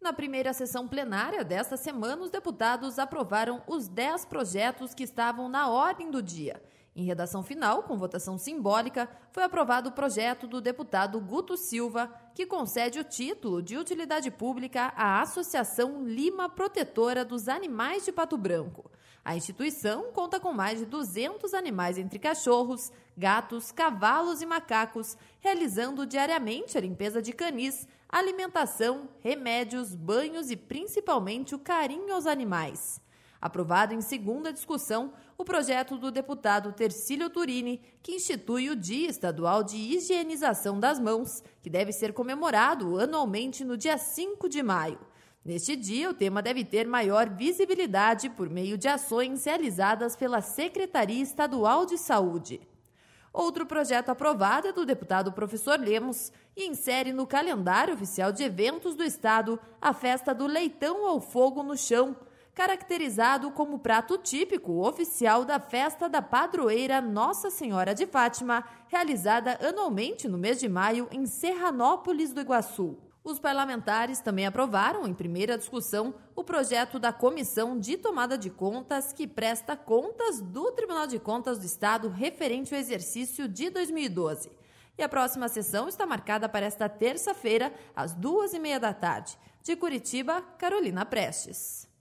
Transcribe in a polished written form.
Na primeira sessão plenária desta semana, os deputados aprovaram os 10 projetos que estavam na ordem do dia. Em redação final, com votação simbólica, foi aprovado o projeto do deputado Guto Silva, que concede o título de utilidade pública à Associação Lima Protetora dos Animais de Pato Branco. A instituição conta com mais de 200 animais entre cachorros, gatos, cavalos e macacos, realizando diariamente a limpeza de canis, alimentação, remédios, banhos e principalmente o carinho aos animais. Aprovado em segunda discussão, o projeto do deputado Tercílio Turini, que institui o Dia Estadual de Higienização das Mãos, que deve ser comemorado anualmente no dia 5 de maio. Neste dia, o tema deve ter maior visibilidade por meio de ações realizadas pela Secretaria Estadual de Saúde. Outro projeto aprovado é do deputado Professor Lemos e insere no calendário oficial de eventos do Estado a festa do leitão ao fogo no chão, caracterizado como prato típico oficial da festa da padroeira Nossa Senhora de Fátima, realizada anualmente no mês de maio em Serranópolis do Iguaçu. Os parlamentares também aprovaram, em primeira discussão, o projeto da Comissão de Tomada de Contas, que presta contas do Tribunal de Contas do Estado referente ao exercício de 2012. E a próxima sessão está marcada para esta terça-feira, às 14h30. De Curitiba, Carolina Prestes.